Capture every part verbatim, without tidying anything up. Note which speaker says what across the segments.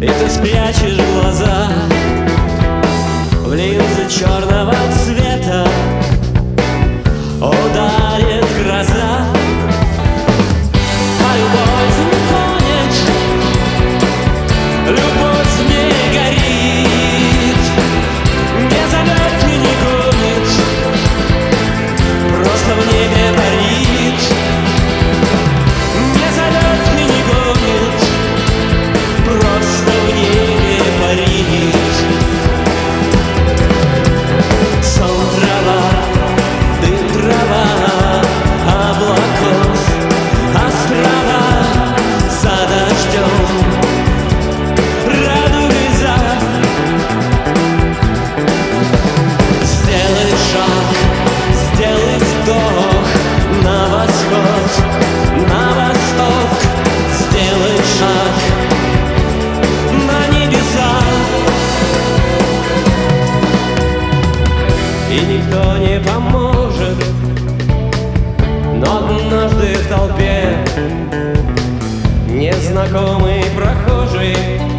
Speaker 1: И ты спрячешь глаза в линзы черного цвета. Ударит гроза, а любовь не тонет, любовь не горит, не зовет и не гонит, просто в небе парит. Не зовет и не гонит, просто в небе парит. Сон, трава, дым, трава, облаков, острова за дождем, радуги за. Сделай шаг, сделай вдох на восход, на восток. Сделай шаг на небеса, и никто не поможет. Но однажды в толпе незнакомый прохожий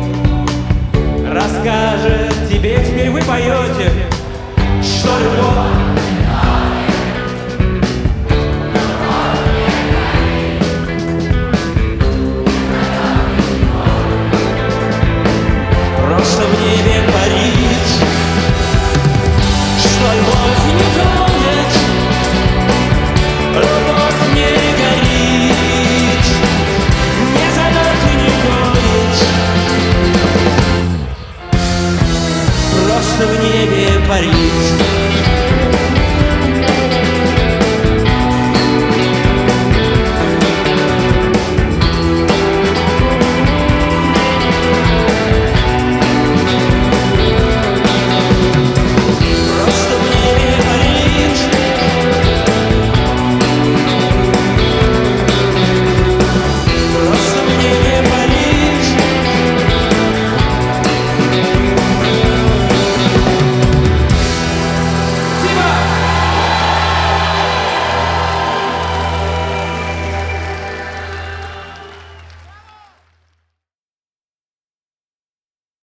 Speaker 1: расскажет тебе: теперь вы поете, что любовь просто в небе